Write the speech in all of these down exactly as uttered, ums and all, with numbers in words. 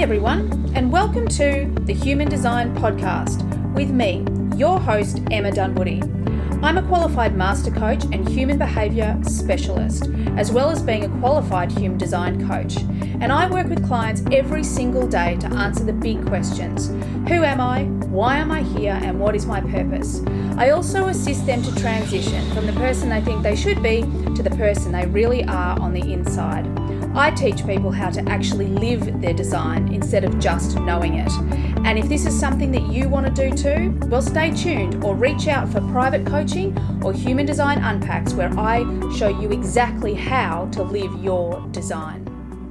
everyone, and welcome to the Human Design Podcast with me, your host, Emma Dunwoody. I'm a qualified master coach and human behaviour specialist, as well as being a qualified human design coach. And I work with clients every single day to answer the big questions. Who am I? Why am I here? And what is my purpose? I also assist them to transition from the person they think they should be to the person they really are on the inside. I teach people how to actually live their design instead of just knowing it. And if this is something that you want to do too, well, stay tuned or reach out for private coaching or Human Design Unpacks, where I show you exactly how to live your design.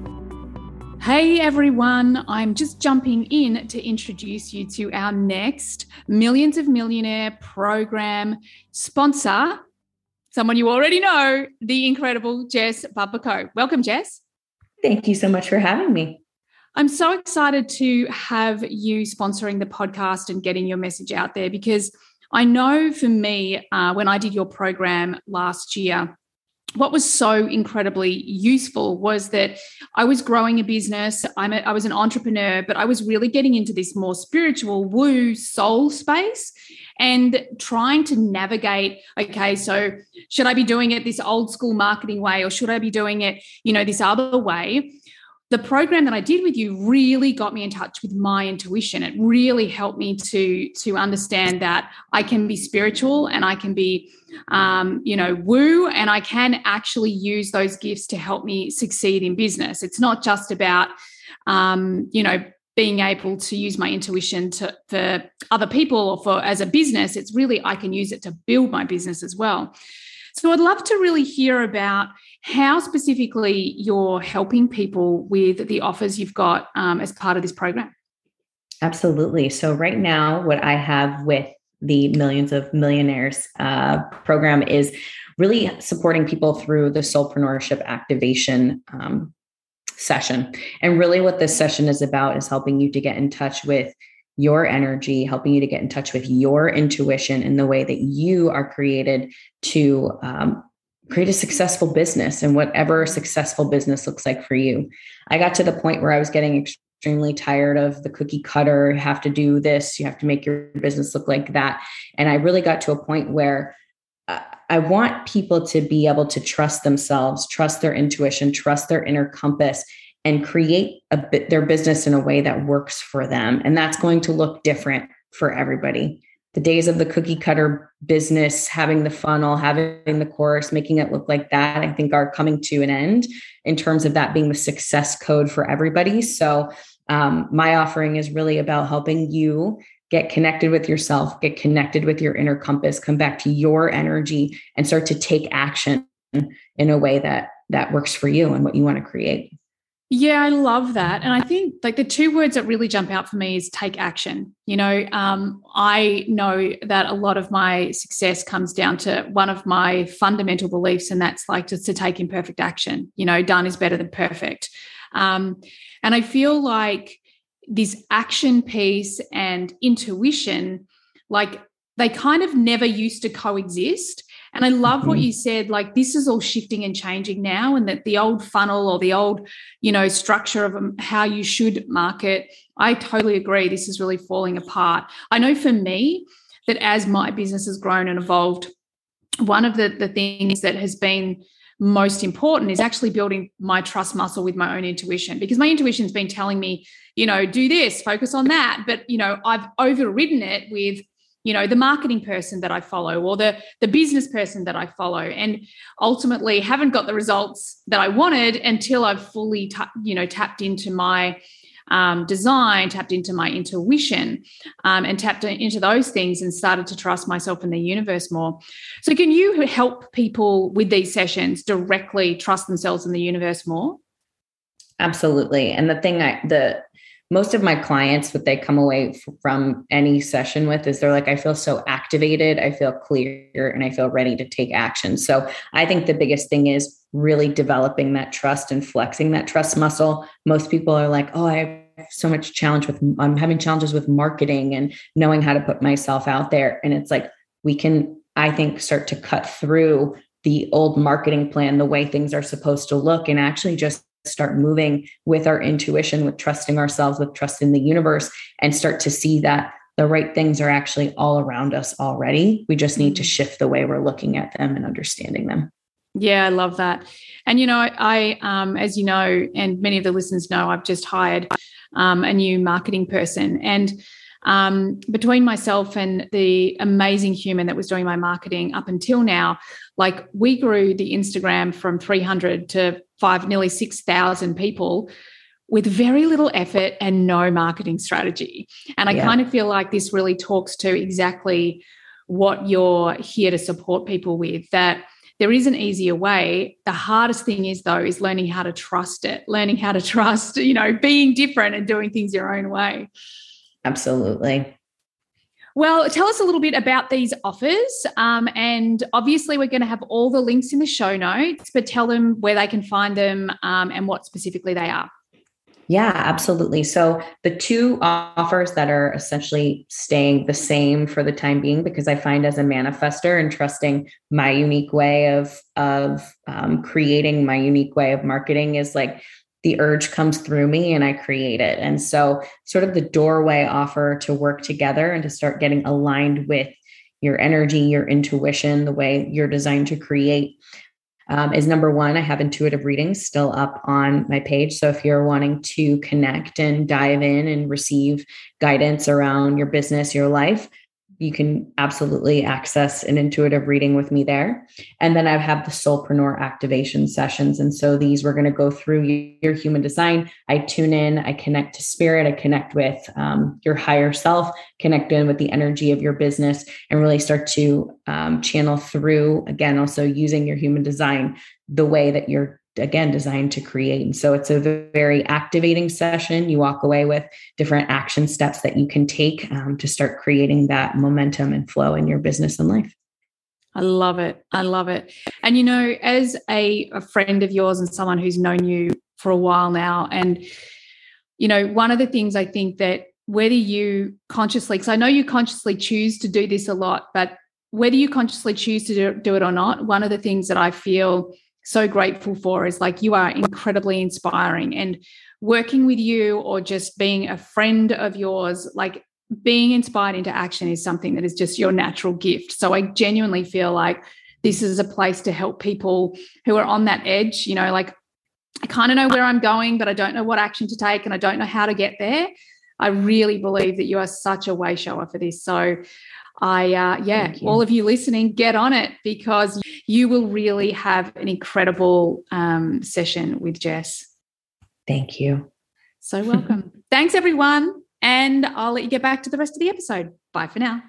Hey everyone, I'm just jumping in to introduce you to our next Millions of Millionaire program sponsor, someone you already know, the incredible Jess Bublico. Welcome, Jess. Thank you so much for having me. I'm so excited to have you sponsoring the podcast and getting your message out there, because I know for me, uh, when I did your program last year, what was so incredibly useful was that I was growing a business. I'm a, I was an entrepreneur, but I was really getting into this more spiritual woo soul space and trying to navigate, okay, so should I be doing it this old school marketing way, or should I be doing it, you know, this other way? The program that I did with you really got me in touch with my intuition. It really helped me to, to understand that I can be spiritual and I can be, um, you know, woo, and I can actually use those gifts to help me succeed in business. It's not just about, um, you know, being able to use my intuition to, for other people or for as a business. It's really, I can use it to build my business as well. So I'd love to really hear about how specifically you're helping people with the offers you've got um, as part of this program. Absolutely. So right now, what I have with the Millions of Millionaires uh, program is really supporting people through the Soulpreneurship Activation um, session. And really what this session is about is helping you to get in touch with your energy, helping you to get in touch with your intuition in the way that you are created to um, create a successful business, and whatever successful business looks like for you. I got to the point where I was getting extremely tired of the cookie cutter. You have to do this. You have to make your business look like that. And I really got to a point where uh, I want people to be able to trust themselves, trust their intuition, trust their inner compass, and create a bit, their business in a way that works for them. And that's going to look different for everybody. The days of the cookie cutter business, having the funnel, having the course, making it look like that, I think are coming to an end in terms of that being the success code for everybody. So um, my offering is really about helping you get connected with yourself, get connected with your inner compass, come back to your energy and start to take action in a way that that works for you and what you want to create. Yeah, I love that. And I think like the two words that really jump out for me is take action. You know, um, I know that a lot of my success comes down to one of my fundamental beliefs, and that's like just to take imperfect action. You know, done is better than perfect. Um, and I feel like this action piece and intuition, like they kind of never used to coexist. And I love what you said, like this is all shifting and changing now, and that the old funnel or the old, you know, structure of um, how you should market, I totally agree. This is really falling apart. I know for me that as my business has grown and evolved, one of the, the things that has been most important is actually building my trust muscle with my own intuition, because my intuition's been telling me, you know, do this, focus on that. But, you know, I've overridden it with, you know, the marketing person that I follow or the, the business person that I follow, and ultimately haven't got the results that I wanted until I've fully, t- you know, tapped into my um, design, tapped into my intuition um, and tapped into those things and started to trust myself and the universe more. So can you help people with these sessions directly trust themselves and the universe more? Absolutely. And the thing I, the, most of my clients, what they come away f- from any session with is they're like, I feel so activated, I feel clear, and I feel ready to take action. So I think the biggest thing is really developing that trust and flexing that trust muscle. Most people are like, oh, I have so much challenge with, I'm having challenges with marketing and knowing how to put myself out there. And it's like, we can, I think, start to cut through the old marketing plan, the way things are supposed to look, and actually just start moving with our intuition, with trusting ourselves, with trusting the universe, and start to see that the right things are actually all around us already. We just need to shift the way we're looking at them and understanding them. Yeah, I love that. And, you know, I, um, as you know, and many of the listeners know, I've just hired um, a new marketing person. And um, between myself and the amazing human that was doing my marketing up until now, like we grew the Instagram from three hundred to five, nearly six thousand people with very little effort and no marketing strategy. And I yeah. kind of feel like this really talks to exactly what you're here to support people with, that there is an easier way. The hardest thing is, though, is learning how to trust it, learning how to trust, you know, being different and doing things your own way. Absolutely. Well, tell us a little bit about these offers. Um, and obviously, we're going to have all the links in the show notes, but tell them where they can find them um, and what specifically they are. Yeah, absolutely. So the two offers that are essentially staying the same for the time being, because I find as a manifestor and trusting my unique way of, of um, creating my unique way of marketing is like the urge comes through me and I create it. And so sort of the doorway offer to work together and to start getting aligned with your energy, your intuition, the way you're designed to create. Um, is number one, I have intuitive readings still up on my page. So if you're wanting to connect and dive in and receive guidance around your business, your life, you can absolutely access an intuitive reading with me there. And then I have the Soulpreneur activation sessions. And so these, we're going to go through your human design. I tune in, I connect to spirit, I connect with um, your higher self, connect in with the energy of your business, and really start to um, channel through, again, also using your human design, the way that you're again, designed to create. And so it's a very activating session. You walk away with different action steps that you can take um, to start creating that momentum and flow in your business and life. I love it. I love it. And, you know, as a, a friend of yours and someone who's known you for a while now, and, you know, one of the things I think that whether you consciously, because I know you consciously choose to do this a lot, but whether you consciously choose to do, do it or not, one of the things that I feel so grateful for is like you are incredibly inspiring, and working with you or just being a friend of yours, like being inspired into action is something that is just your natural gift. So I genuinely feel like this is a place to help people who are on that edge, you know, like I kind of know where I'm going, but I don't know what action to take and I don't know how to get there. I really believe that you are such a way shower for this. So I, uh, yeah, all of you listening, get on it, because you will really have an incredible um, session with Jess. Thank you. So welcome. Thanks, everyone. And I'll let you get back to the rest of the episode. Bye for now.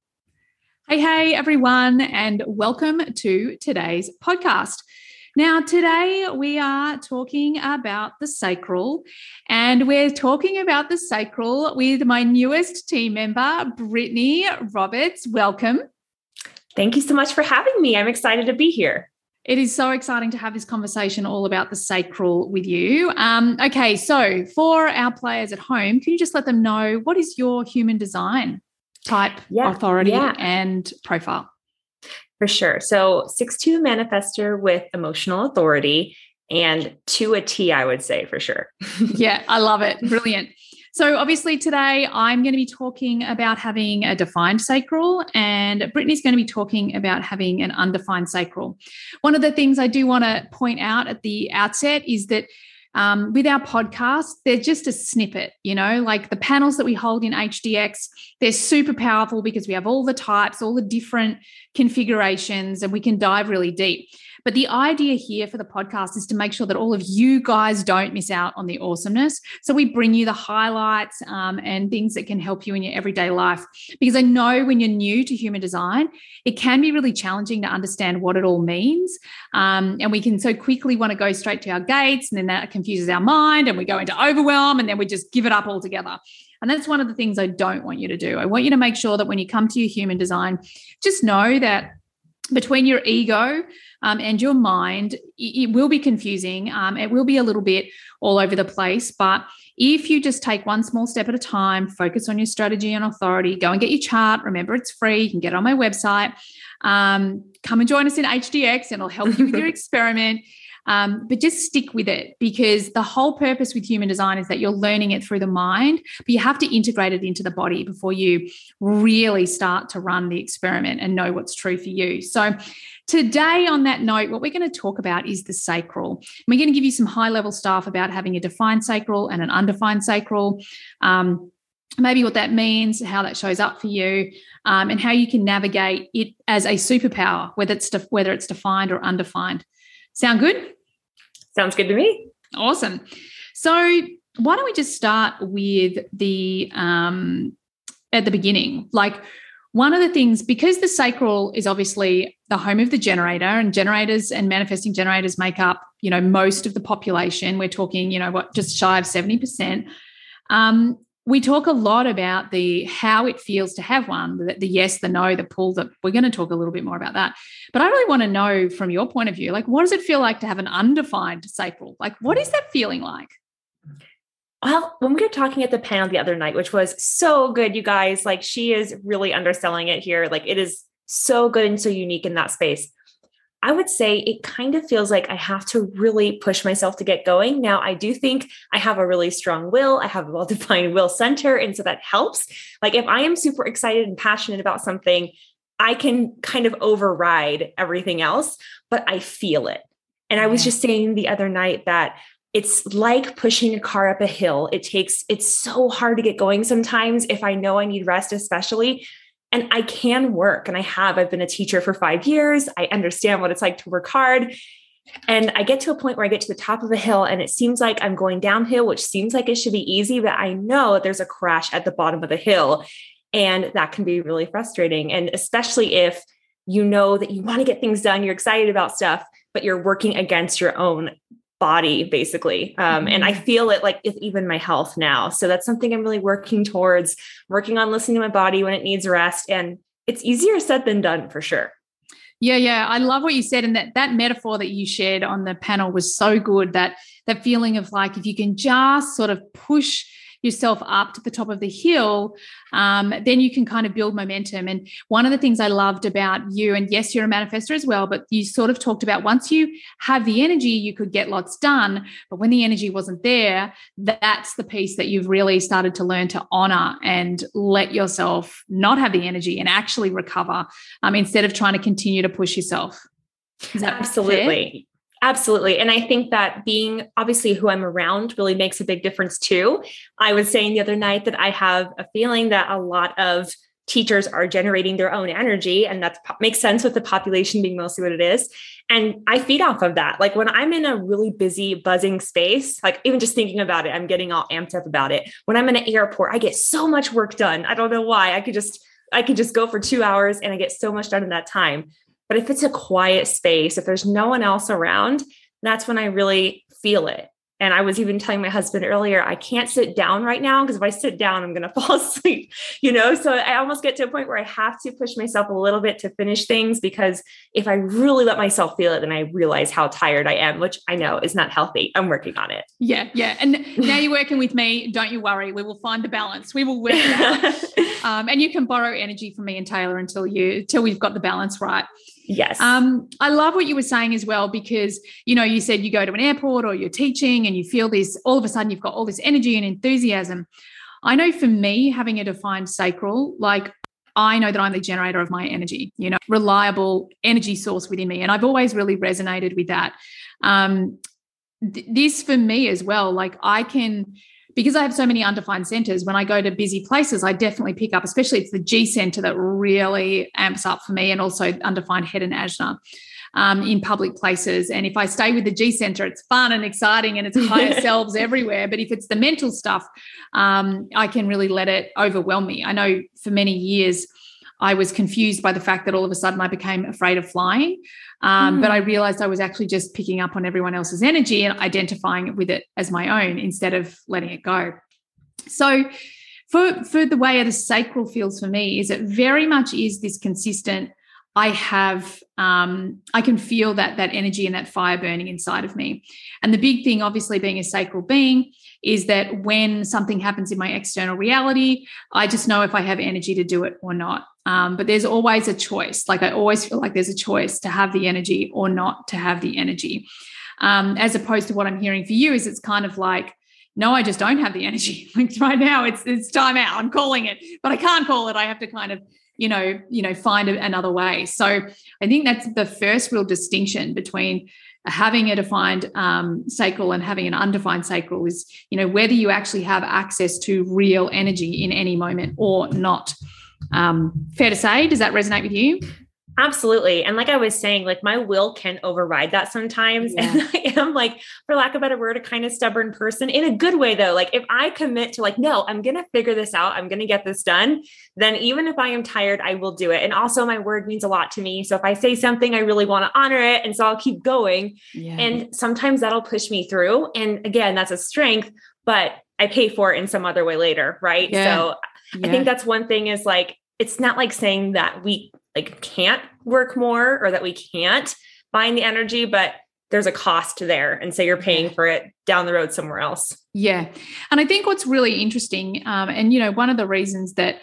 Hey, hey, everyone, and welcome to today's podcast. Now, today we are talking about the sacral, and we're talking about the sacral with my newest team member, Brittany Roberts. Welcome. Thank you so much for having me. I'm excited to be here. It is so exciting to have this conversation all about the sacral with you. Um, okay, so for our players at home, can you just let them know what is your human design type, yeah, authority, yeah. and profile? For sure. So six two manifestor with emotional authority, and to a T, I would say, for sure. Yeah, I love it. Brilliant. So obviously today I'm going to be talking about having a defined sacral, and Brittany's going to be talking about having an undefined sacral. One of the things I do want to point out at the outset is that Um, with our podcast, they're just a snippet, you know, like the panels that we hold in H D X, they're super powerful because we have all the types, all the different configurations, and we can dive really deep. But the idea here for the podcast is to make sure that all of you guys don't miss out on the awesomeness. So we bring you the highlights um, and things that can help you in your everyday life. Because I know when you're new to human design, it can be really challenging to understand what it all means. Um, and we can so quickly want to go straight to our gates, and then that confuses our mind and we go into overwhelm, and then we just give it up altogether. And that's one of the things I don't want you to do. I want you to make sure that when you come to your human design, just know that between your ego um, and your mind, it, it will be confusing. Um, it will be a little bit all over the place. But if you just take one small step at a time, focus on your strategy and authority, go and get your chart. Remember, it's free. You can get it on my website. Um, come and join us in H D X, and it'll help you with your experiment. Um, but just stick with it, because the whole purpose with human design is that you're learning it through the mind, but you have to integrate it into the body before you really start to run the experiment and know what's true for you. So today, on that note, what we're going to talk about is the sacral. We're going to give you some high-level stuff about having a defined sacral and an undefined sacral, um, maybe what that means, how that shows up for you, um, and how you can navigate it as a superpower, whether it's de- whether it's defined or undefined. Sound good? Sounds good to me. Awesome. So why don't we just start with the um, at the beginning, like. One of the things, because the sacral is obviously the home of the generator, and generators and manifesting generators make up, you know, most of the population. We're talking, you know, what, just shy of seventy percent. Um, we talk a lot about the how it feels to have one, the, the yes, the no, the pull. That we're going to talk a little bit more about that. But I really want to know from your point of view, like, what does it feel like to have an undefined sacral? Like, what is that feeling like? Well, when we were talking at the panel the other night, which was so good, you guys, like she is really underselling it here. Like it is so good and so unique in that space. I would say it kind of feels like I have to really push myself to get going. Now, I do think I have a really strong will. I have a well-defined will center. And so that helps. Like if I am super excited and passionate about something, I can kind of override everything else, but I feel it. And I was just saying the other night that it's like pushing a car up a hill. It takes, it's so hard to get going sometimes if I know I need rest, especially. And I can work, and I have, I've been a teacher for five years. I understand what it's like to work hard. And I get to a point where I get to the top of a hill and it seems like I'm going downhill, which seems like it should be easy, but I know that there's a crash at the bottom of the hill. And that can be really frustrating. And especially if you know that you want to get things done, you're excited about stuff, but you're working against your own body, basically. Um, mm-hmm. And I feel it like it's even my health now. So that's something I'm really working towards, working on listening to my body when it needs rest. And it's easier said than done for sure. Yeah, yeah. I love what you said. And that that metaphor that you shared on the panel was so good, that that feeling of like, if you can just sort of push yourself up to the top of the hill, um, then you can kind of build momentum. And one of the things I loved about you, and yes, you're a manifestor as well, but you sort of talked about once you have the energy, you could get lots done. But when the energy wasn't there, that's the piece that you've really started to learn to honor and let yourself not have the energy and actually recover, um, instead of trying to continue to push yourself. Is that absolutely? Fair? Absolutely. And I think that being obviously who I'm around really makes a big difference too. I was saying the other night that I have a feeling that a lot of teachers are generating their own energy, and that makes sense with the population being mostly what it is. And I feed off of that. Like when I'm in a really busy, buzzing space, like even just thinking about it, I'm getting all amped up about it. When I'm in an airport, I get so much work done. I don't know why. I could just, I could just go for two hours and I get so much done in that time. But if it's a quiet space, if there's no one else around, that's when I really feel it. And I was even telling my husband earlier, I can't sit down right now because if I sit down, I'm going to fall asleep, you know? So I almost get to a point where I have to push myself a little bit to finish things, because if I really let myself feel it, then I realize how tired I am, which I know is not healthy. I'm working on it. Yeah. Yeah. And now you're working with me. Don't you worry. We will find the balance. We will work it out. um, and you can borrow energy from me and Taylor until you, until we've got the balance right. Yes. Um, I love what you were saying as well, because, you know, you said you go to an airport or you're teaching and you feel this, all of a sudden you've got all this energy and enthusiasm. I know for me, having a defined sacral, like I know that I'm the generator of my energy, you know, reliable energy source within me. And I've always really resonated with that. Um, th- this for me as well, like I can, because I have so many undefined centers, when I go to busy places, I definitely pick up, especially it's the G center that really amps up for me, and also undefined head and ajna um, in public places. And if I stay with the G center, it's fun and exciting and it's higher selves everywhere. But if it's the mental stuff, um, I can really let it overwhelm me. I know for many years, I was confused by the fact that all of a sudden I became afraid of flying. Um, mm. But I realized I was actually just picking up on everyone else's energy and identifying with it as my own instead of letting it go. So for, for the way the sacral feels for me is it very much is this consistent, I have, um, I can feel that, that energy and that fire burning inside of me. And the big thing, obviously being a sacral being, is that when something happens in my external reality, I just know if I have energy to do it or not. Um, but there's always a choice. Like I always feel like there's a choice to have the energy or not to have the energy. Um, as opposed to what I'm hearing for you is it's kind of like, no, I just don't have the energy. Like right now it's, it's time out. I'm calling it, but I can't call it. I have to kind of, you know, you know, find a, another way. So I think that's the first real distinction between having a defined um, sacral and having an undefined sacral is, you know, whether you actually have access to real energy in any moment or not. Um, fair to say, does that resonate with you? Absolutely. And like I was saying, like my will can override that sometimes. Yeah. And I am like, for lack of a better word, a kind of stubborn person in a good way though. Like if I commit to like, no, I'm going to figure this out, I'm going to get this done, then even if I am tired, I will do it. And also my word means a lot to me. So if I say something, I really want to honor it. And so I'll keep going. Yeah. And sometimes that'll push me through. And again, that's a strength, but I pay for it in some other way later. Right. Yeah. So yeah. I think that's one thing is like, it's not like saying that we like can't work more or that we can't find the energy, but there's a cost there. And so you're paying for it down the road somewhere else. Yeah. And I think what's really interesting, um, and, you know, one of the reasons that,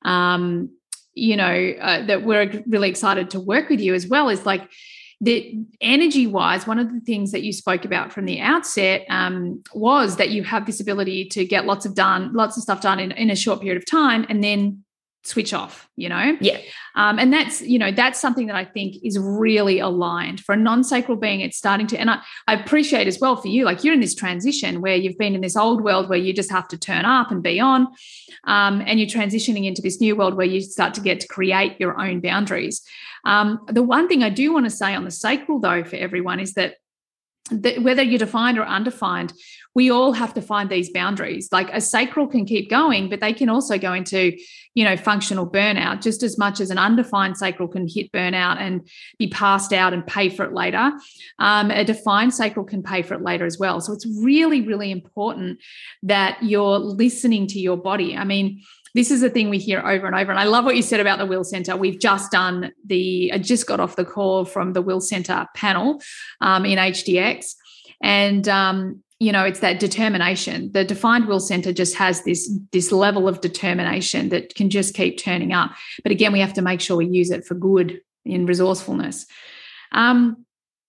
um, you know, uh, that we're really excited to work with you as well is like the energy wise, one of the things that you spoke about from the outset um, was that you have this ability to get lots of done, lots of stuff done in, in a short period of time and then switch off, you know? Yeah. Um, and that's, you know, that's something that I think is really aligned for a non-sacral being. It's starting to, and I, I appreciate as well for you, like you're in this transition where you've been in this old world where you just have to turn up and be on, um, and you're transitioning into this new world where you start to get to create your own boundaries. Um, the one thing I do want to say on the sacral though, for everyone is that that whether you're defined or undefined, we all have to find these boundaries. Like a sacral can keep going, but they can also go into, you know, functional burnout just as much as an undefined sacral can hit burnout and be passed out and pay for it later. Um, a defined sacral can pay for it later as well. So it's really, really important that you're listening to your body. I mean, this is a thing we hear over and over. And I love what you said about the Will Center. We've just done the, I just got off the call from the Will Center panel um, in H D X. And, um, you know, it's that determination. The defined Will Center just has this, this level of determination that can just keep turning up. But again, we have to make sure we use it for good in resourcefulness. Um,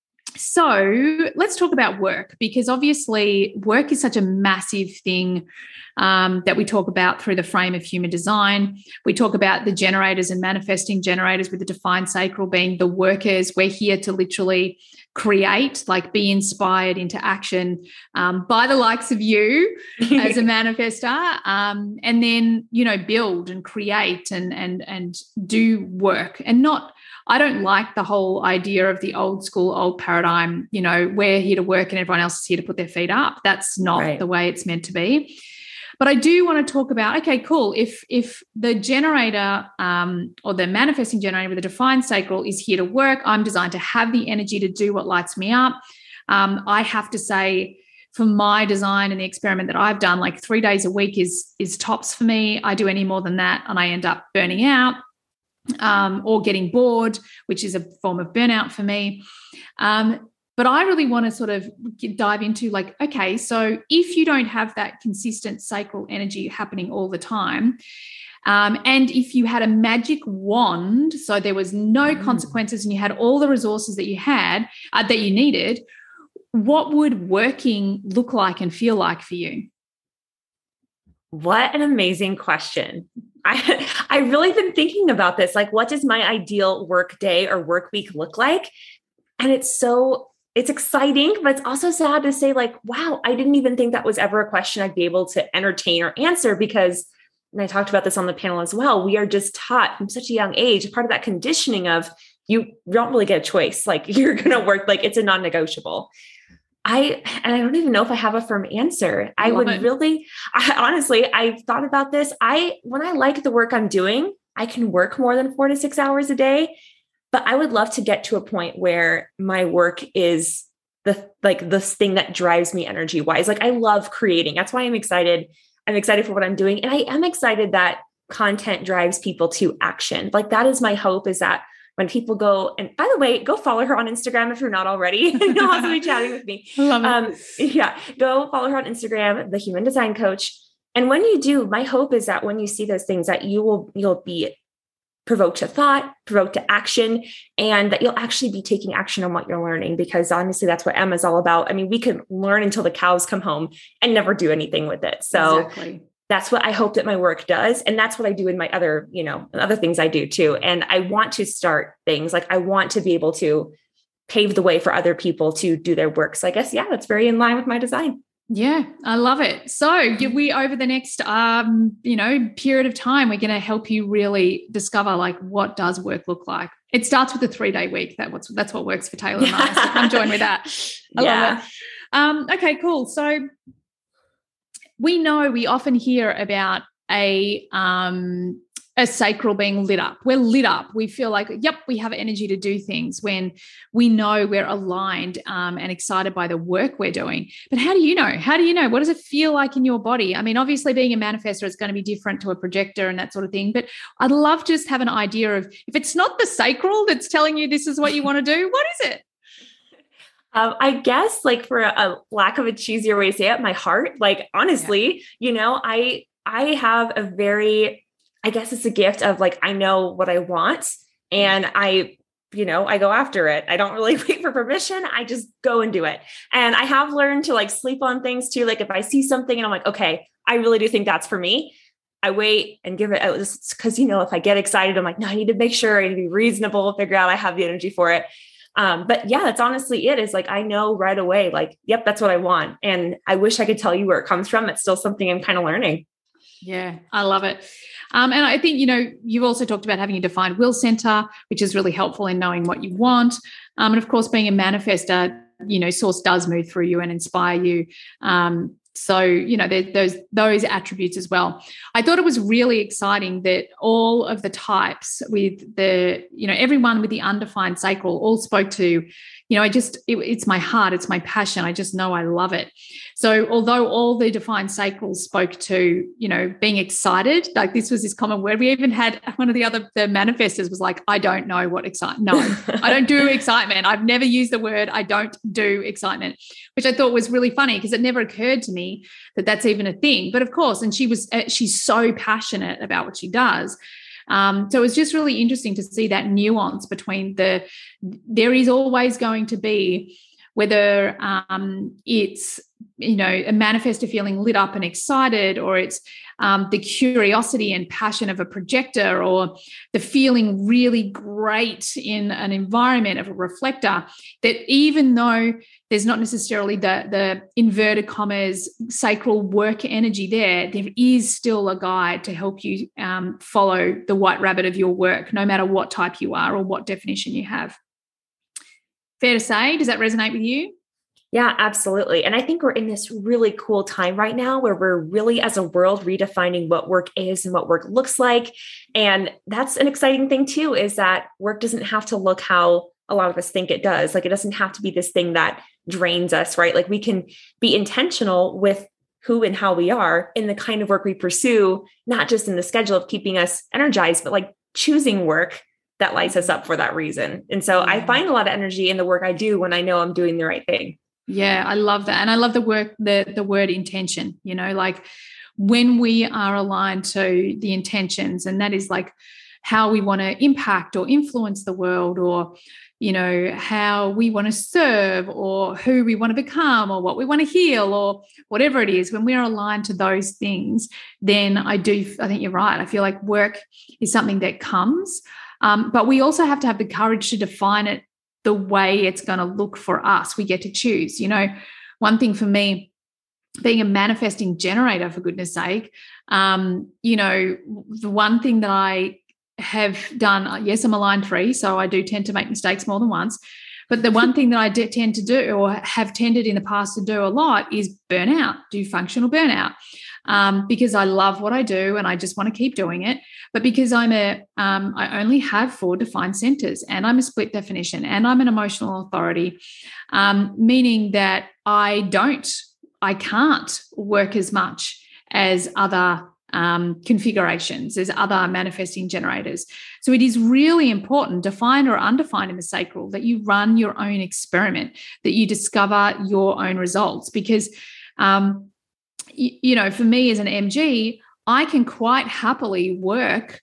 So let's talk about work, because obviously work is such a massive thing um, that we talk about through the frame of human design. We talk about the generators and manifesting generators with the defined sacral being the workers. We're here to literally create, like be inspired into action um, by the likes of you as a manifestor, um, and then, you know, build and create and, and, and do work and not, I don't like the whole idea of the old school, old paradigm, you know, we're here to work and everyone else is here to put their feet up. That's not right. the way it's meant to be. But I do want to talk about, okay, cool. If if the generator um, or the manifesting generator with a defined sacral is here to work, I'm designed to have the energy to do what lights me up. Um, I have to say, for my design and the experiment that I've done, like three days a week is is tops for me. I do any more than that and I end up burning out. Um, or getting bored, which is a form of burnout for me. Um, but I really want to sort of dive into like, okay, so if you don't have that consistent sacral energy happening all the time, um, and if you had a magic wand, so there was no mm. consequences and you had all the resources that you had, uh, that you needed, what would working look like and feel like for you? What an amazing question. I, I've really been thinking about this. Like, what does my ideal work day or work week look like? And it's so, it's exciting, but it's also sad to say like, wow, I didn't even think that was ever a question I'd be able to entertain or answer because, and I talked about this on the panel as well, we are just taught from such a young age, part of that conditioning of you don't really get a choice. Like you're going to work, like it's a non-negotiable. I, and I don't even know if I have a firm answer. I, I would it. really, I, honestly, I've thought about this. I, when I like the work I'm doing, I can work more than four to six hours a day, but I would love to get to a point where my work is the, like this thing that drives me energy wise. Like I love creating. That's why I'm excited. I'm excited for what I'm doing. And I am excited that content drives people to action. Like that is my hope, is that when people go, and by the way, go follow her on Instagram if you're not already. You'll also be chatting with me. Love it. Um, yeah, go follow her on Instagram, The Human Design Coach. And when you do, my hope is that when you see those things, that you will you'll be provoke to thought, provoke to action, and that you'll actually be taking action on what you're learning, because honestly, that's what Emma's all about. I mean, we can learn until the cows come home and never do anything with it. So exactly. That's what I hope that my work does. And that's what I do in my other, you know, other things I do too. And I want to start things like I want to be able to pave the way for other people to do their work. So I guess, yeah, that's very in line with my design. Yeah, I love it. So we, over the next, um, you know, period of time, we're going to help you really discover like what does work look like. It starts with a three day week. That what's that's what works for Taylor and I. So come join with that. I yeah. love it. Um, okay, cool. So we know we often hear about a um, a sacral being lit up. We're lit up. We feel like, yep, we have energy to do things when we know we're aligned um, and excited by the work we're doing. But how do you know? How do you know? What does it feel like in your body? I mean, obviously being a manifestor is going to be different to a projector and that sort of thing. But I'd love to just have an idea of, if it's not the sacral that's telling you this is what you want to do, what is it? Um, I guess like for a, a lack of a cheesier way to say it, my heart, like, honestly, yeah. you know, I, I have a very, I guess it's a gift of like, I know what I want and I, you know, I go after it. I don't really wait for permission. I just go and do it. And I have learned to like sleep on things too. Like if I see something and I'm like, okay, I really do think that's for me, I wait and give it out, because, you know, if I get excited, I'm like, no, I need to make sure, I need to be reasonable, figure out I have the energy for it. Um, but yeah, that's honestly it, is like, I know right away, like, yep, that's what I want. And I wish I could tell you where it comes from. It's still something I'm kind of learning. Yeah, I love it. Um, and I think, you know, you've also talked about having a defined will center, which is really helpful in knowing what you want. Um, and of course, being a manifestor, you know, source does move through you and inspire you. Um, So, you know, there's those, those attributes as well. I thought it was really exciting that all of the types with the, you know, everyone with the undefined sacral all spoke to, you know, I just, it, it's my heart, it's my passion. I just know I love it. So although all the defined sacrals spoke to, you know, being excited, like this was this common word. We even had one of the other, the manifestors was like, I don't know what excite. No, I don't do excitement. I've never used the word, I don't do excitement, which I thought was really funny because it never occurred to me that that's even a thing. But of course, and she was, she's so passionate about what she does. Um, so it was just really interesting to see that nuance between the, there is always going to be, whether um, it's, you know, a manifestor feeling lit up and excited, or it's um, the curiosity and passion of a projector, or the feeling really great in an environment of a reflector, that even though there's not necessarily the, the inverted commas sacral work energy there, there is still a guide to help you um, follow the white rabbit of your work, no matter what type you are or what definition you have. Fair to say? Does that resonate with you? Yeah, absolutely. And I think we're in this really cool time right now where we're really, as a world, redefining what work is and what work looks like. And that's an exciting thing too, is that work doesn't have to look how a lot of us think it does. Like, it doesn't have to be this thing that drains us, right? Like, we can be intentional with who and how we are in the kind of work we pursue, not just in the schedule of keeping us energized, but like choosing work that lights us up for that reason. And so I find a lot of energy in the work I do when I know I'm doing the right thing. Yeah, I love that. And I love the work, the, the word intention, you know, like when we are aligned to the intentions, and that is like how we want to impact or influence the world, or, you know, how we want to serve, or who we want to become, or what we want to heal, or whatever it is, when we are aligned to those things, then I do, I think you're right. I feel like work is something that comes. Um, but we also have to have the courage to define it the way it's going to look for us. We get to choose. You know, one thing for me, being a manifesting generator, for goodness sake, um, you know, the one thing that I have done, yes, I'm aligned free, so I do tend to make mistakes more than once. But the one thing that I do tend to do, or have tended in the past to do a lot, is burn out, do functional burnout. Um, because I love what I do and I just want to keep doing it. But because I'm a, um, I only have four defined centers, and I'm a split definition, and I'm an emotional authority, um, meaning that I don't, I can't work as much as other um, configurations, as other manifesting generators. So it is really important, defined or undefined in the sacral, that you run your own experiment, that you discover your own results. Because um, you know, for me as an M G, I can quite happily work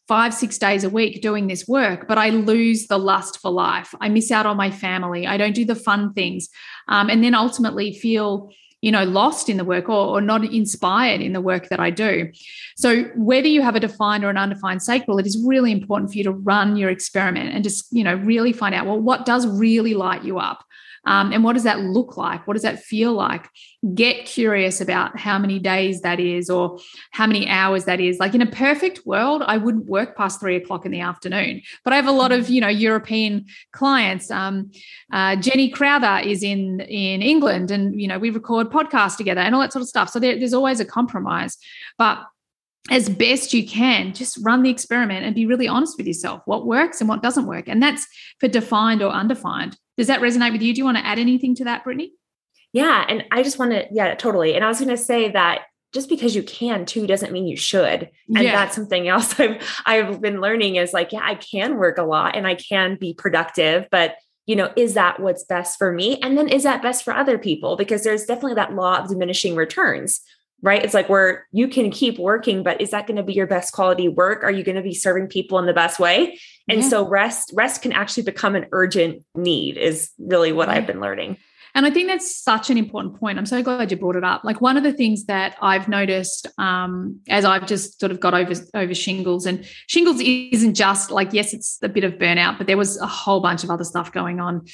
five, six days a week doing this work, but I lose the lust for life. I miss out on my family. I don't do the fun things. Um, and then ultimately feel, you know, lost in the work or, or not inspired in the work that I do. So whether you have a defined or an undefined sacral, it is really important for you to run your experiment and just, you know, really find out, well, what does really light you up? Um, and what does that look like? What does that feel like? Get curious about how many days that is or how many hours that is. Like in a perfect world, I wouldn't work past three o'clock in the afternoon. But I have a lot of, you know, European clients. Um, uh, Jenny Crowther is in, in England and, you know, we record podcasts together and all that sort of stuff. So there, there's always a compromise. But as best you can, just run the experiment and be really honest with yourself. What works and what doesn't work. And that's for defined or undefined. Does that resonate with you? Do you want to add anything to that, Brittany? Yeah. And I just want to, yeah, totally. And I was going to say that just because you can too, doesn't mean you should. And yeah. that's something else I've, I've been learning is like, yeah, I can work a lot and I can be productive, but you know, is that what's best for me? And then is that best for other people? Because there's definitely that law of diminishing returns, right? It's like where you can keep working, but is that going to be your best quality work? Are you going to be serving people in the best way? And yeah. so rest, rest can actually become an urgent need is really what yeah. I've been learning. And I think that's such an important point. I'm so glad you brought it up. Like one of the things that I've noticed um, as I've just sort of got over, over shingles, and shingles isn't just like, yes, it's a bit of burnout, but there was a whole bunch of other stuff going on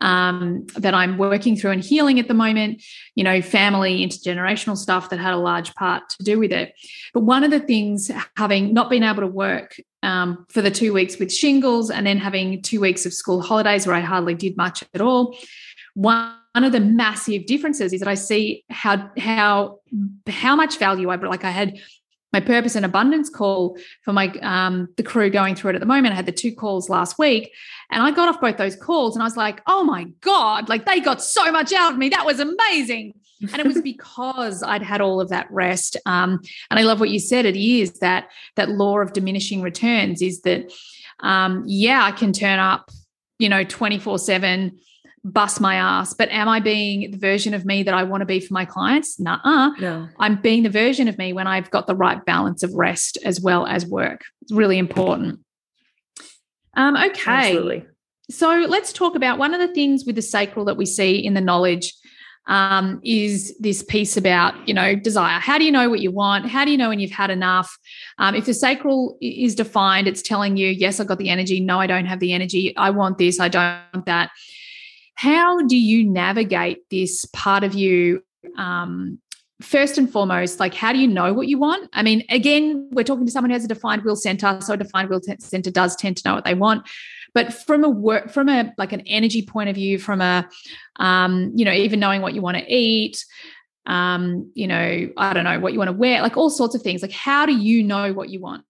um, that I'm working through and healing at the moment, you know, family, intergenerational stuff that had a large part to do with it. But one of the things, having not been able to work um, for the two weeks with shingles and then having two weeks of school holidays where I hardly did much at all, one One of the massive differences is that I see how how how much value I brought. Like I had my purpose and abundance call for my um, the crew going through it at the moment. I had the two calls last week, and I got off both those calls, and I was like, "Oh my God!" Like they got so much out of me. That was amazing, and it was because I'd had all of that rest. Um, and I love what you said. It is that that law of diminishing returns. Is that um, yeah, I can turn up, you know, twenty-four seven. Bust my ass, but am I being the version of me that I want to be for my clients? Nuh-uh. No. I'm being the version of me when I've got the right balance of rest as well as work. It's really important. Um, okay. Absolutely. So let's talk about one of the things with the sacral that we see in the knowledge um, is this piece about, you know, desire. How do you know what you want? How do you know when you've had enough? Um, if the sacral is defined, it's telling you, yes, I've got the energy. No, I don't have the energy. I want this. I don't want that. How do you navigate this part of you? Um, first and foremost, like how do you know what you want? I mean, again, we're talking to someone who has a defined will center, so a defined will t- center does tend to know what they want. But from a work, from a like an energy point of view, from a, um, you know, even knowing what you want to eat, um, you know, I don't know what you want to wear, like all sorts of things. Like, how do you know what you want?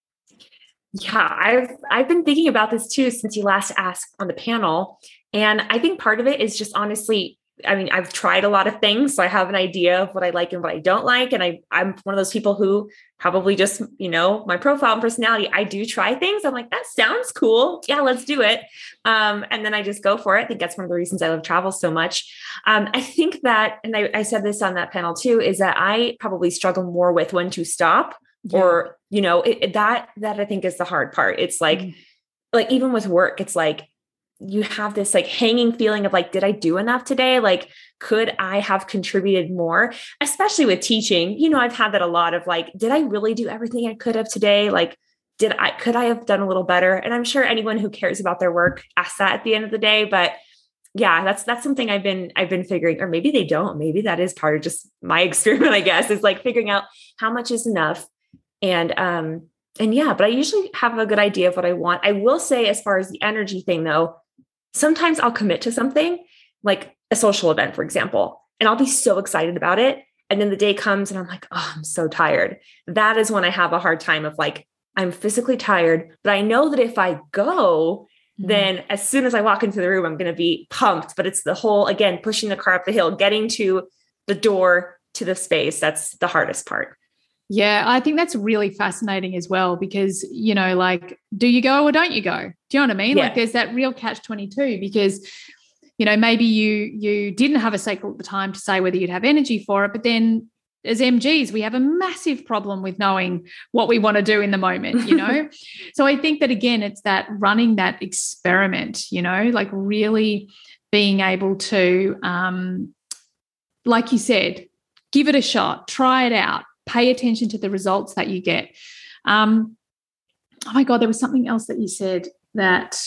Yeah, I've I've been thinking about this too since you last asked on the panel. And I think part of it is just honestly, I mean, I've tried a lot of things, so I have an idea of what I like and what I don't like. And I, I'm one of those people who probably just, you know, my profile and personality, I do try things. I'm like, that sounds cool. Yeah, let's do it. Um, and then I just go for it. I think that's one of the reasons I love travel so much. Um, I think that, and I, I said this on that panel too, is that I probably struggle more with when to stop yeah. or, you know, it, it, that, that I think is the hard part. It's like, mm. like even with work, it's like, you have this like hanging feeling of like, did I do enough today? Like, could I have contributed more? Especially with teaching, you know, I've had that a lot of like, did I really do everything I could have today? Like, did I, could I have done a little better? And I'm sure anyone who cares about their work asks that at the end of the day, but yeah, that's, that's something I've been, I've been figuring, or maybe they don't, maybe that is part of just my experiment, I guess, is like figuring out how much is enough. And, um, and yeah, but I usually have a good idea of what I want. I will say, as far as the energy thing though, sometimes I'll commit to something like a social event, for example, and I'll be so excited about it. And then the day comes and I'm like, oh, I'm so tired. That is when I have a hard time of like, I'm physically tired, but I know that if I go, mm-hmm. then as soon as I walk into the room, I'm going to be pumped. But it's the whole, again, pushing the car up the hill, getting to the door, to the space. That's the hardest part. Yeah, I think that's really fascinating as well because, you know, like, do you go or don't you go? Do you know what I mean? Yeah. Like there's that real catch twenty-two because, you know, maybe you you didn't have a sacral at the time to say whether you'd have energy for it, but then as M Gs, we have a massive problem with knowing what we want to do in the moment, you know? So I think that, again, it's that running that experiment, you know, like really being able to, um, like you said, give it a shot, try it out, pay attention to the results that you get. Um, oh my God, there was something else that you said that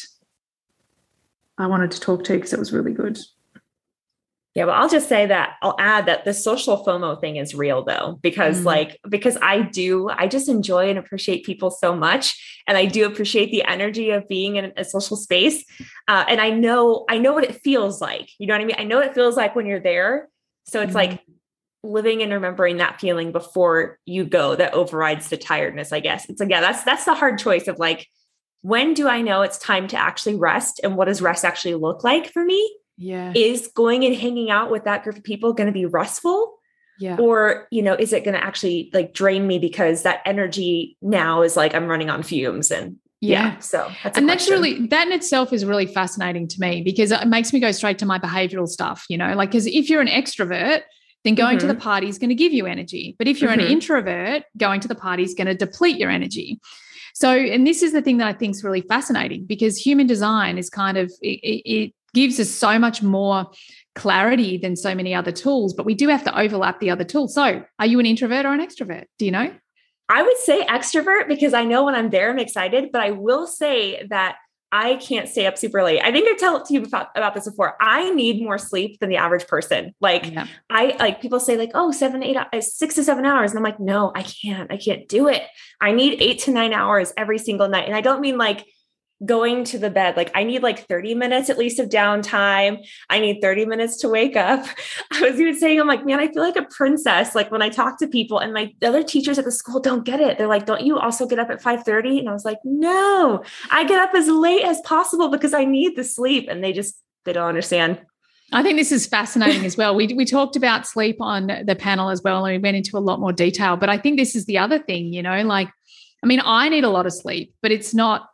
I wanted to talk to because it was really good. Yeah, well, I'll just say that I'll add that the social FOMO thing is real though, because mm. like, because I do, I just enjoy and appreciate people so much. And I do appreciate the energy of being in a social space. Uh, and I know, I know what it feels like. You know what I mean? I know what it feels like when you're there. So it's mm. like living and remembering that feeling before you go that overrides the tiredness, I guess. It's like, yeah, that's, that's the hard choice of like, when do I know it's time to actually rest? And what does rest actually look like for me? Yeah. Is going and hanging out with that group of people going to be restful? Yeah. Or, you know, is it going to actually like drain me because that energy now is like, I'm running on fumes and yeah. yeah so that's and question. That's really, that in itself is really fascinating to me because it makes me go straight to my behavioral stuff, you know, like, cause if you're an extrovert, then going mm-hmm. to the party is going to give you energy. But if you're mm-hmm. an introvert, going to the party is going to deplete your energy. So, and this is the thing that I think is really fascinating because human design is kind of, it, it gives us so much more clarity than so many other tools, but we do have to overlap the other tools. So are you an introvert or an extrovert? Do you know? I would say extrovert because I know when I'm there, I'm excited, but I will say that I can't stay up super late. I think I've told you about, about this before. I need more sleep than the average person. Like yeah. I like people say like, oh, seven, eight, six to seven hours. And I'm like, no, I can't, I can't do it. I need eight to nine hours every single night. And I don't mean like going to the bed. Like I need like thirty minutes at least of downtime. I need thirty minutes to wake up. I was even saying, I'm like, man, I feel like a princess. Like when I talk to people and my the other teachers at the school don't get it. They're like, don't you also get up at five thirty? And I was like, no, I get up as late as possible because I need the sleep. And they just, they don't understand. I think this is fascinating as well. We we talked about sleep on the panel as well, and we went into a lot more detail, but I think this is the other thing, you know, like, I mean, I need a lot of sleep, but it's not,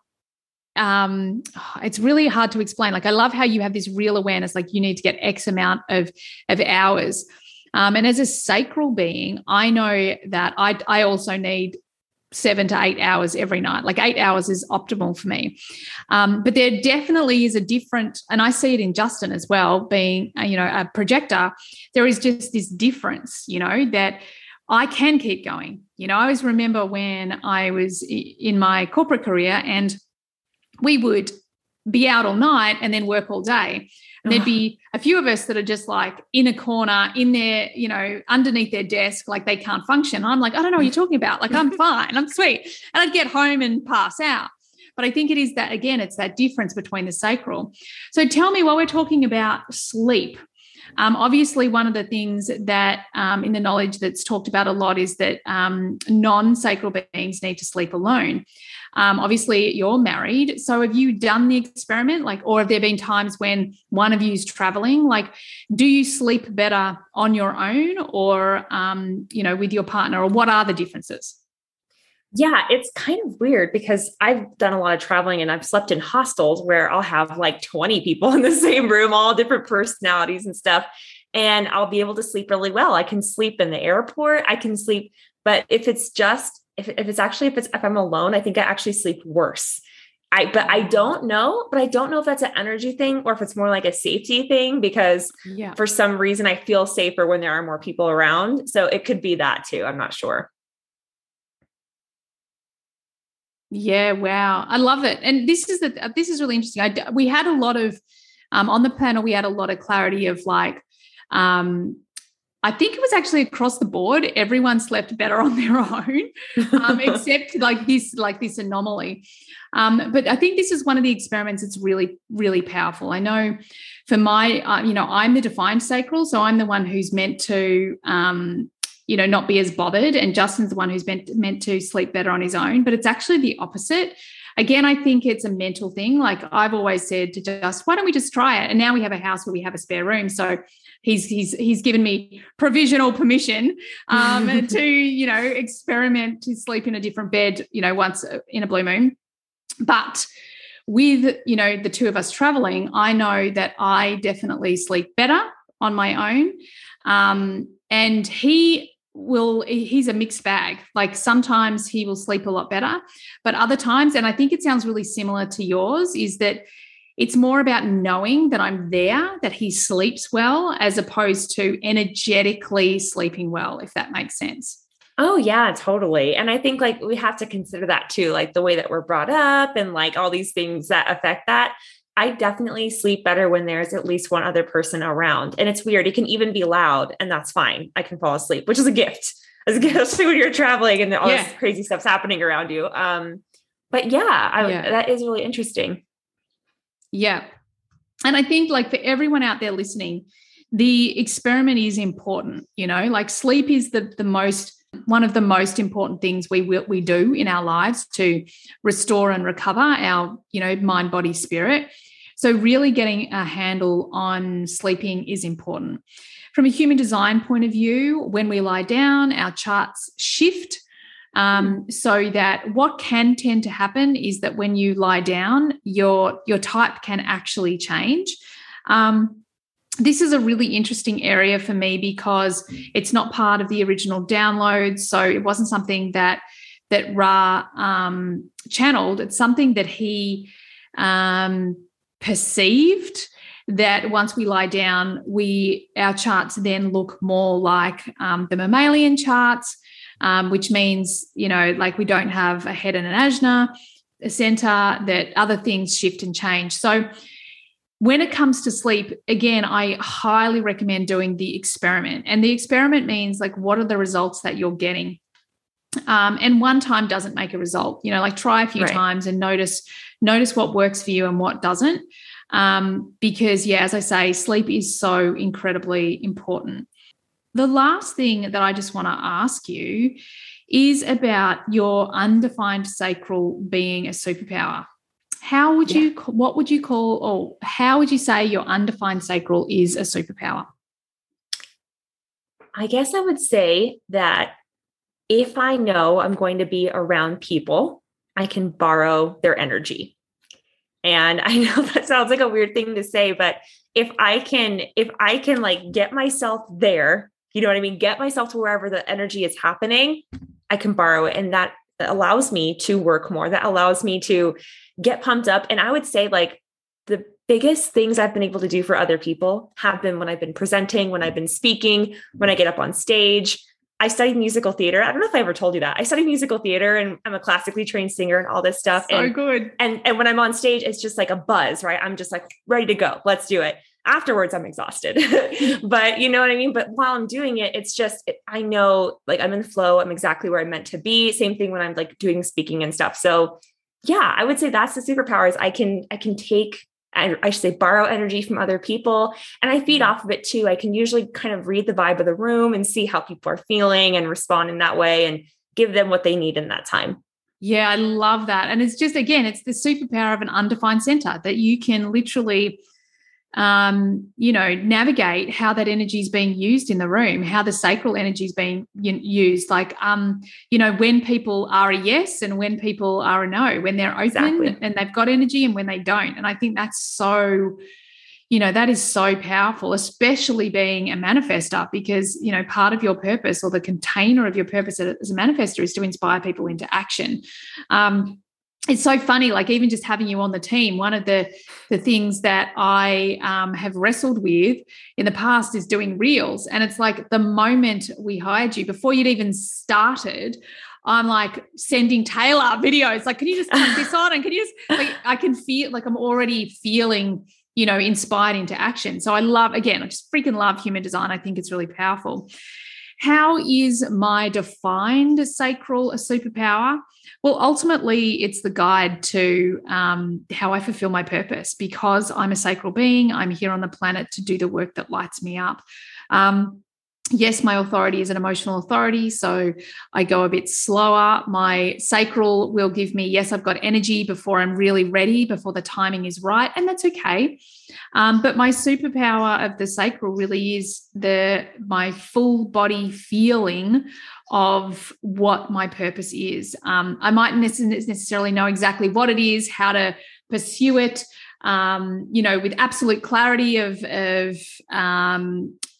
Um, it's really hard to explain. Like, I love how you have this real awareness, like you need to get X amount of, of hours. Um, and as a sacral being, I know that I, I also need seven to eight hours every night. Like eight hours is optimal for me. Um, but there definitely is a different, and I see it in Justin as well, being, you know, a projector, there is just this difference, you know, that I can keep going. You know, I always remember when I was in my corporate career and we would be out all night and then work all day. And there'd be a few of us that are just like in a corner, in there, you know, underneath their desk, like they can't function. I'm like, I don't know what you're talking about. Like, I'm fine. I'm sweet. And I'd get home and pass out. But I think it is that, again, it's that difference between the sacral. So tell me, while we're talking about sleep, Um, obviously, one of the things that um, in the knowledge that's talked about a lot is that um, non-sacral beings need to sleep alone. Um, obviously, you're married. So have you done the experiment? Like, or have there been times when one of you is traveling? Like, do you sleep better on your own or, um, you know, with your partner, or what are the differences? Yeah, it's kind of weird because I've done a lot of traveling and I've slept in hostels where I'll have like twenty people in the same room, all different personalities and stuff. And I'll be able to sleep really well. I can sleep in the airport. I can sleep, but if it's just, if, if it's actually, if it's, if I'm alone, I think I actually sleep worse. I, but I don't know, but I don't know if that's an energy thing or if it's more like a safety thing, because yeah. for some reason I feel safer when there are more people around. So it could be that too. I'm not sure. Yeah, wow. I love it. And this is the this is really interesting. I, we had a lot of um, on the panel, we had a lot of clarity of like, um, I think it was actually across the board, everyone slept better on their own, um, except like this, like this anomaly. Um, but I think this is one of the experiments that's really, really powerful. I know for my, uh, you know, I'm the defined sacral, so I'm the one who's meant to um, you know, not be as bothered. And Justin's the one who's meant, meant to sleep better on his own, but it's actually the opposite. Again, I think it's a mental thing. Like I've always said to Just, why don't we just try it? And now we have a house where we have a spare room. So he's, he's, he's given me provisional permission um, to, you know, experiment to sleep in a different bed, you know, once in a blue moon. But with, you know, the two of us traveling, I know that I definitely sleep better on my own. Um, and he, will, he's a mixed bag. Like sometimes he will sleep a lot better, but other times, and I think it sounds really similar to yours, is that it's more about knowing that I'm there, that he sleeps well, as opposed to energetically sleeping well, if that makes sense. Oh yeah, totally. And I think like we have to consider that too, like the way that we're brought up and like all these things that affect that. I definitely sleep better when there's at least one other person around. And it's weird. It can even be loud and that's fine. I can fall asleep, which is a gift, as a gift, especially when you're traveling and all yeah. this crazy stuff's happening around you. Um, but yeah, I, yeah, that is really interesting. Yeah. And I think like for everyone out there listening, the experiment is important, you know, like sleep is the, the most, one of the most important things we will, we do in our lives to restore and recover our, you know, mind, body, spirit. So really getting a handle on sleeping is important. From a human design point of view, when we lie down, our charts shift. Um, so that what can tend to happen is that when you lie down, your, your type can actually change. Um, this is a really interesting area for me because it's not part of the original download. So it wasn't something that, that Ra um, channeled. It's something that he um, perceived, that once we lie down, we, our charts then look more like um, the mammalian charts. Um, which means, you know, like we don't have a head and an ajna, a center, that other things shift and change. So when it comes to sleep, again, I highly recommend doing the experiment. And the experiment means like, what are the results that you're getting? Um, and one time doesn't make a result, you know, like try a few right. times and notice, notice what works for you and what doesn't. Um, because yeah, as I say, sleep is so incredibly important. The last thing that I just want to ask you is about your undefined sacral being a superpower. How would yeah. you, what would you call, or how would you say your undefined sacral is a superpower? I guess I would say that if I know I'm going to be around people, I can borrow their energy. And I know that sounds like a weird thing to say, but if I can, if I can like get myself there, you know what I mean? Get myself to wherever the energy is happening, I can borrow it. And that allows me to work more. That allows me to get pumped up. And I would say like the biggest things I've been able to do for other people have been when I've been presenting, when I've been speaking, when I get up on stage. I studied musical theater. I don't know if I ever told you that. I studied musical theater and I'm a classically trained singer and all this stuff. So and, good. And, and when I'm on stage, it's just like a buzz, right? I'm just like ready to go. Let's do it. Afterwards, I'm exhausted, but you know what I mean? But while I'm doing it, it's just, it, I know like I'm in the flow. I'm exactly where I'm meant to be. Same thing when I'm like doing speaking and stuff. So yeah, I would say that's the superpower is I can, I can take, I, I should say borrow energy from other people and I feed off of it too. I can usually kind of read the vibe of the room and see how people are feeling and respond in that way and give them what they need in that time. Yeah, I love that. And it's just, again, it's the superpower of an undefined center that you can literally um, you know, navigate how that energy is being used in the room, how the sacral energy is being used. Like, um, you know, when people are a yes and when people are a no, when they're open exactly. and they've got energy and when they don't. And I think that's so, you know, that is so powerful, especially being a manifester, because, you know, part of your purpose or the container of your purpose as a manifester is to inspire people into action. Um, It's so funny, like even just having you on the team, one of the, the things that I um, have wrestled with in the past is doing reels. And it's like the moment we hired you, before you'd even started, I'm like sending Taylor videos. Like, can you just put this on? And can you just, like, I can feel like I'm already feeling, you know, inspired into action. So I love, again, I just freaking love human design. I think it's really powerful. How is my defined sacral a superpower? Well, ultimately, it's the guide to um, how I fulfill my purpose. Because I'm a sacral being, I'm here on the planet to do the work that lights me up. Um, yes, my authority is an emotional authority, so I go a bit slower. My sacral will give me, yes, I've got energy before I'm really ready, before the timing is right, and that's okay. Um, but my superpower of the sacral really is the my full body feeling of what my purpose is. Um, I might necessarily know exactly what it is, how to pursue it, um, you know, with absolute clarity of, of um,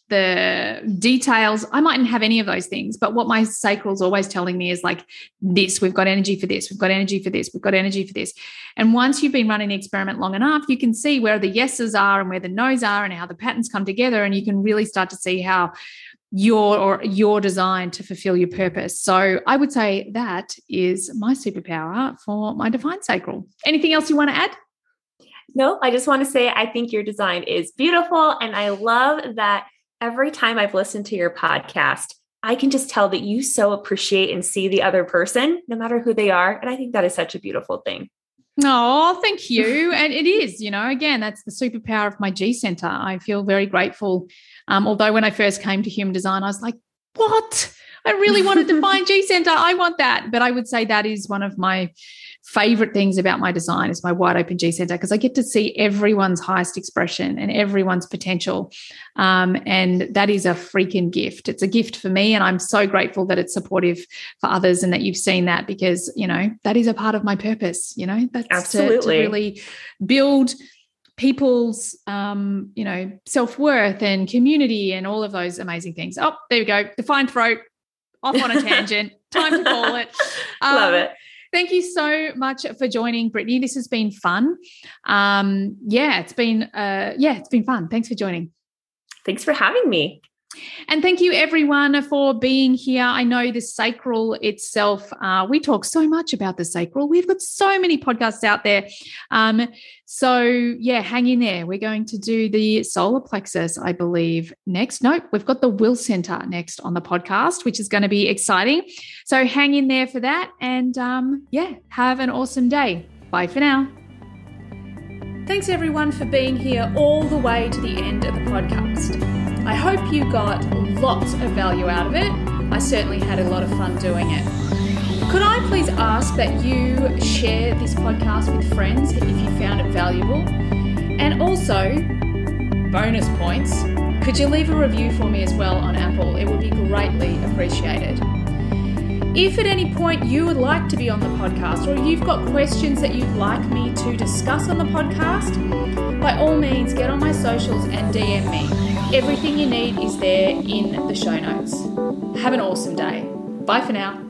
the details. I mightn't have any of those things, but what my sacral is always telling me is like this, we've got energy for this, we've got energy for this, we've got energy for this. And once you've been running the experiment long enough, you can see where the yeses are and where the nos are and how the patterns come together. And you can really start to see how you're or you're designed to fulfill your purpose. So I would say that is my superpower for my divine sacral. Anything else you want to add? No, I just want to say I think your design is beautiful. And I love that every time I've listened to your podcast, I can just tell that you so appreciate and see the other person, no matter who they are. And I think that is such a beautiful thing. Oh, thank you. And it is, you know, again, that's the superpower of my G Center. I feel very grateful. Um, although when I first came to human design, I was like, what? I really wanted to find G Center. I want that. But I would say that is one of my favorite things about my design is my wide open G Center, because I get to see everyone's highest expression and everyone's potential. Um, and that is a freaking gift. It's a gift for me. And I'm so grateful that it's supportive for others and that you've seen that, because, you know, that is a part of my purpose, you know, that's Absolutely. To, to really build people's, um, you know, self-worth and community and all of those amazing things. Oh, there we go. Defined throat, off on a tangent. Time to call it. Um, Love it. Thank you so much for joining, Brittany. This has been fun. Um, yeah, it's been, uh, yeah, it's been fun. Thanks for joining. Thanks for having me. And thank you, everyone, for being here. I know the sacral itself, uh, we talk so much about the sacral. We've got so many podcasts out there. Um, so, yeah, hang in there. We're going to do the solar plexus, I believe, next. Nope, we've got the will center next on the podcast, which is going to be exciting. So hang in there for that. And, um, yeah, have an awesome day. Bye for now. Thanks, everyone, for being here all the way to the end of the podcast. I hope you got lots of value out of it. I certainly had a lot of fun doing it. Could I please ask that you share this podcast with friends if you found it valuable? And also, bonus points, could you leave a review for me as well on Apple? It would be greatly appreciated. If at any point you would like to be on the podcast, or you've got questions that you'd like me to discuss on the podcast, by all means, get on my socials and D M me. Everything you need is there in the show notes. Have an awesome day. Bye for now.